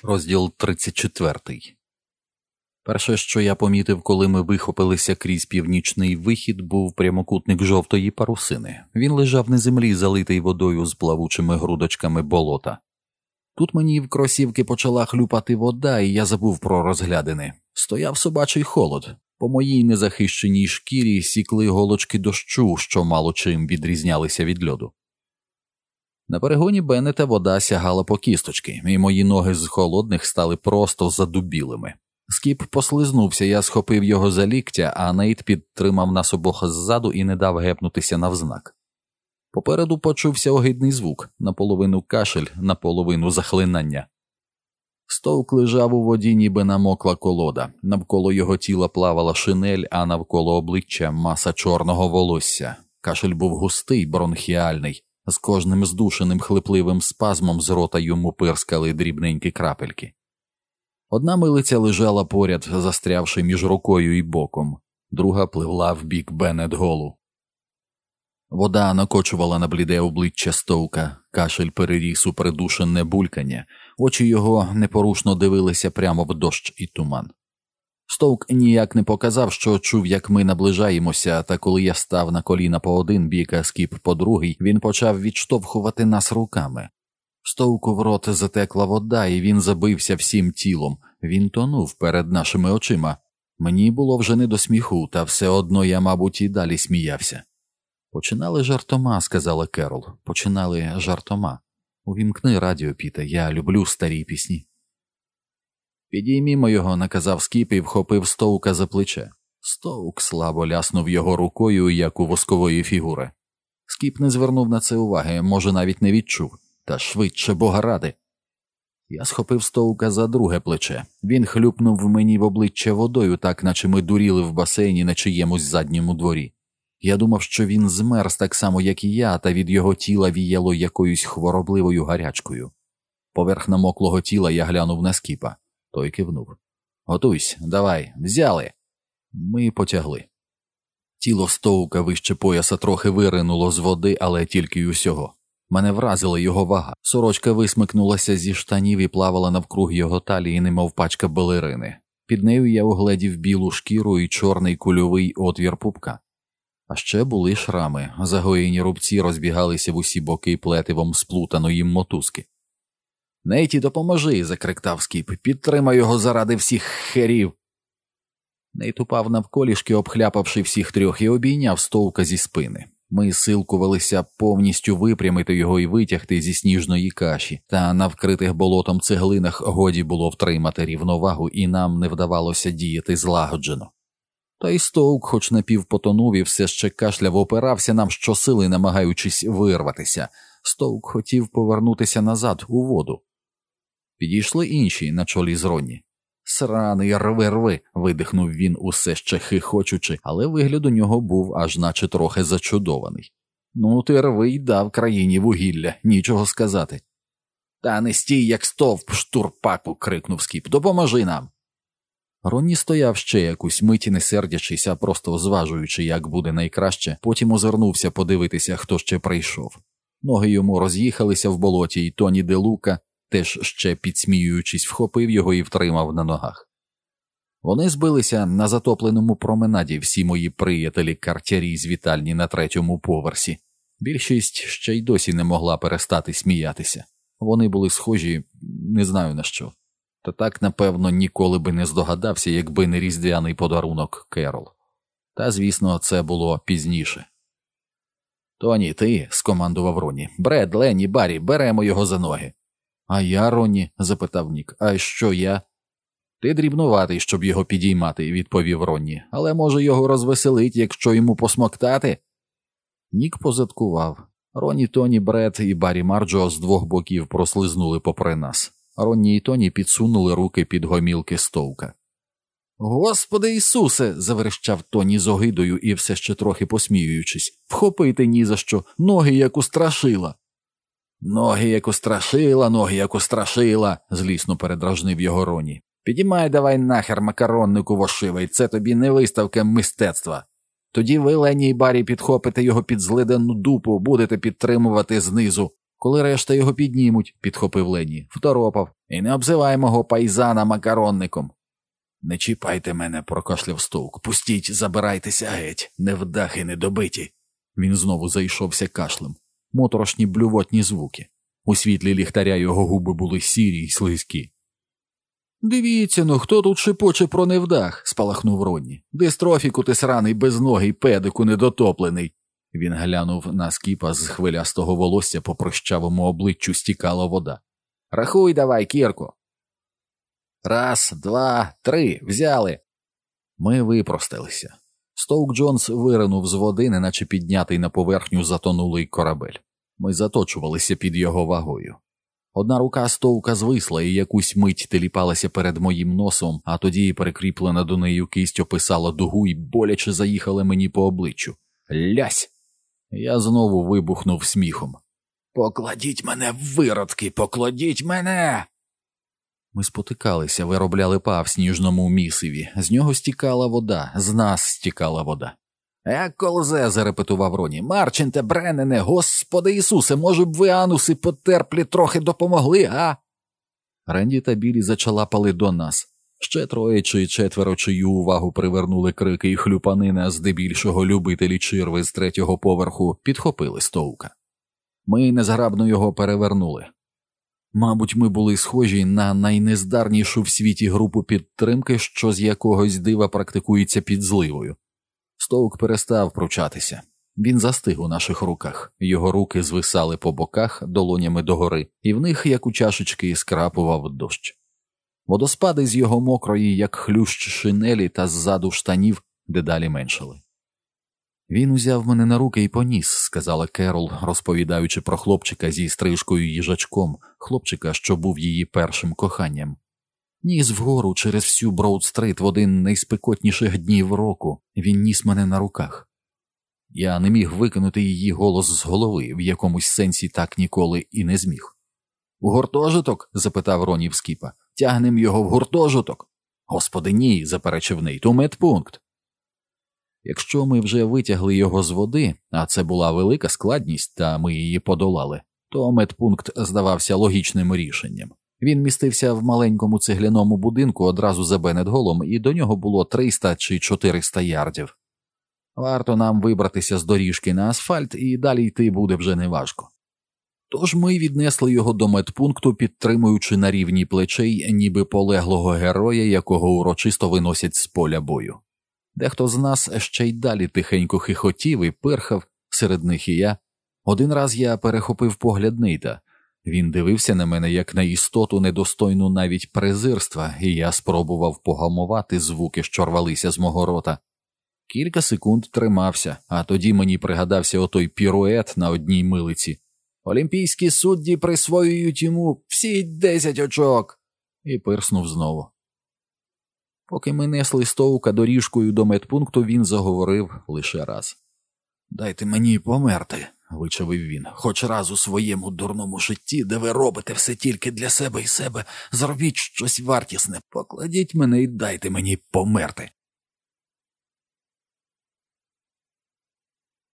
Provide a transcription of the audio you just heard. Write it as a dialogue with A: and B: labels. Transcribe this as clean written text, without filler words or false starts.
A: Розділ 34. Перше, що я помітив, коли ми вихопилися крізь північний вихід, був прямокутник жовтої парусини. Він лежав на землі, залитий водою з плавучими грудочками болота. Тут мені в кросівки почала хлюпати вода, і я забув про розглядини. Стояв собачий холод. По моїй незахищеній шкірі сікли голочки дощу, що мало чим відрізнялися від льоду. На перегоні Беннета вода сягала по кісточки, і мої ноги з холодних стали просто задубілими. Скіп послизнувся, я схопив його за ліктя, а Нейт підтримав нас обох ззаду і не дав гепнутися навзнак. Попереду почувся огидний звук, наполовину кашель, наполовину захлинання. Стоук лежав у воді, ніби намокла колода. Навколо його тіла плавала шинель, а навколо обличчя маса чорного волосся. Кашель був густий, бронхіальний. З кожним здушеним хлипливим спазмом з рота йому пирскали дрібненькі крапельки. Одна милиця лежала поряд, застрявши між рукою і боком. Друга пливла в бік Беннет-Голу. Вода накочувала на бліде обличчя Стоука. Кашель переріс у придушене булькання. Очі його непорушно дивилися прямо в дощ і туман. Стоук ніяк не показав, що чув, як ми наближаємося, та коли я став на коліна по один бік, а Скіп по другий, він почав відштовхувати нас руками. Стоуку в рот затекла вода, і він забився всім тілом. Він тонув перед нашими очима. Мені було вже не до сміху, та все одно я, мабуть, і далі сміявся. «Починали жартома», – сказала Керол. «Починали жартома. Увімкни радіо, Піте, я люблю старі пісні». «Підіймімо його», – наказав Скіп і вхопив Стоука за плече. Стоук слабо ляснув його рукою, як у воскової фігури. Скіп не звернув на це уваги, може, навіть не відчув. Та швидше, Бога ради. Я схопив Стоука за друге плече. Він хлюпнув мені в обличчя водою, так наче ми дуріли в басейні на чиємусь задньому дворі. Я думав, що він змерз так само, як і я, та від його тіла віяло якоюсь хворобливою гарячкою. Поверх намоклого тіла я глянув на Скіпа. Той кивнув. «Готуйся, давай, взяли!» Ми потягли. Тіло Стоука вище пояса трохи виринуло з води, але тільки й усього. Мене вразила його вага. Сорочка висмикнулася зі штанів і плавала навкруг його талії, немов пачка балерини. Під нею я угледів білу шкіру і чорний кульовий отвір пупка. А ще були шрами. Загоєні рубці розбігалися в усі боки плетивом сплутаної мотузки. «Нейті, допоможи!» – закриктав Скіп. «Підтримай його заради всіх херів!» Нейт упав навколішки, обхляпавши всіх трьох, і обійняв Стоука зі спини. Ми силкувалися повністю випрямити його і витягти зі сніжної каші, та на вкритих болотом цеглинах годі було втримати рівновагу, і нам не вдавалося діяти злагоджено. Та й Стоук, хоч напівпотонув і все ще кашляв, опирався нам щосили, намагаючись вирватися. Стоук хотів повернутися назад, у воду. Підійшли інші на чолі з Ронні. «Сраний, рви!» – видихнув він, усе ще хихочучи, але вигляд у нього був аж наче трохи зачудований. «Ну ти рви й дав країні вугілля, нічого сказати». «Та не стій, як стовп, штурпаку!» – крикнув Скіп. «Допоможи нам!» Ронні стояв ще якусь мить, не сердячись, а просто зважуючи, як буде найкраще, потім озирнувся подивитися, хто ще прийшов. Ноги йому роз'їхалися в болоті, і Тоні де Лука, теж ще підсміюючись, вхопив його і втримав на ногах. Вони збилися на затопленому променаді, всі мої приятелі-картярі з вітальні на 3-му поверсі. Більшість ще й досі не могла перестати сміятися. Вони були схожі не знаю на що. Та так, напевно, ніколи би не здогадався, якби не різдвяний подарунок Керол. Та, звісно, це було пізніше. «Тоні, ти», – скомандував Ронні. «Бред, Ленні, Баррі, беремо його за ноги». «А я, Ронні?» – запитав Нік. «А що я?» «Ти дрібнуватий, щоб його підіймати», – відповів Ронні. «Але може його розвеселить, якщо йому посмоктати?» Нік позадкував. Ронні, Тоні, Бред і Баррі Марджо з двох боків прослизнули попри нас. Ронні і Тоні підсунули руки під гомілки Стоука. «Господи Ісусе!» – заверещав Тоні з огидою і все ще трохи посміюючись. «Вхопити ні за що! Ноги як у страшила!» «Ноги як у страшила, ноги як у страшила!» – злісно передражнив його Ронні. «Підіймай давай нахер, макароннику вошивий, це тобі не виставка мистецтва. Тоді ви, Ленні і Баррі, підхопите його під злиденну дупу, будете підтримувати знизу. Коли решта його піднімуть», – підхопив Ленні. «Второпав. І не обзивай мого пайзана макаронником. Не чіпайте мене, прокашляв Стоук. Пустіть, забирайтеся геть, невдахи недобиті. Він знову зайшовся кашлем. Моторошні блювотні звуки. У світлі ліхтаря його губи були сірі й слизькі. «Дивіться, ну, хто тут шепоче про невдах?» – спалахнув Ронні. «Дистрофіку ти сраний безногий, педику недотоплений!» Він глянув на Скіпа, з хвилястого волосся по прощавому обличчю стікала вода. «Рахуй давай, Кірко!» «Раз, два, три, взяли!» Ми випростилися. Стоук Джонс виринув з води, неначе піднятий на поверхню затонулий корабель. Ми заточувалися під його вагою. Одна рука Стоука звисла і якусь мить теліпалася перед моїм носом, а тоді перекріплена до нею кисть описала дугу і боляче заїхала мені по обличчю. Лясь! Я знову вибухнув сміхом. «Покладіть мене, виродки, покладіть мене!» Ми спотикалися, виробляли па в сніжному місиві. З нього стікала вода, з нас стікала вода. «Як колзе!» – зарепетував Роні. «Марченте, Бреннене, Господи Ісусе, може б ви, ануси потерплі, трохи допомогли, а?» Ренді та Білі зачалапали до нас. Ще троє чи четверо, чию увагу привернули крики і хлюпанина, здебільшого любителі чирви з 3-го поверху, підхопили Стоука. Ми незграбно його перевернули. Мабуть, ми були схожі на найнездарнішу в світі групу підтримки, що з якогось дива практикується під зливою. Стоук перестав пручатися. Він застиг у наших руках. Його руки звисали по боках долонями догори, і в них, як у чашечки, скрапував дощ. Водоспади з його мокрої, як хлющ шинелі та ззаду штанів, дедалі меншали. «Він узяв мене на руки і поніс», – сказала Керол, розповідаючи про хлопчика зі стрижкою їжачком, хлопчика, що був її першим коханням. Ніс вгору через всю Броуд-стрит в один з найспекотніших днів року. Він ніс мене на руках. Я не міг викинути її голос з голови, в якомусь сенсі так ніколи і не зміг. «У гуртожиток?» – запитав Роні в Скіпа. «Тягнем його в гуртожиток?» «Господи, ні», – заперечив Нейт, – «у медпункт». Якщо ми вже витягли його з води, а це була велика складність, та ми її подолали, то медпункт здавався логічним рішенням. Він містився в маленькому цегляному будинку одразу за Беннет-Голом, і до нього було 300 чи 400 ярдів. Варто нам вибратися з доріжки на асфальт, і далі йти буде вже неважко. Тож ми віднесли його до медпункту, підтримуючи на рівні плечей ніби полеглого героя, якого урочисто виносять з поля бою. Дехто з нас ще й далі тихенько хихотів і пирхав, серед них і я. Один раз я перехопив погляд Нейта. Він дивився на мене як на істоту, недостойну навіть презирства, і я спробував погамувати звуки, що рвалися з мого рота. Кілька секунд тримався, а тоді мені пригадався отой пірует на одній милиці. «Олімпійські судді присвоюють йому всі 10 очок!» І пирснув знову. Поки ми несли Стоука доріжкою до медпункту, він заговорив лише раз. «Дайте мені померти», – вичавив він, – «хоч раз у своєму дурному житті, де ви робите все тільки для себе і себе, зробіть щось вартісне, покладіть мене і дайте мені померти».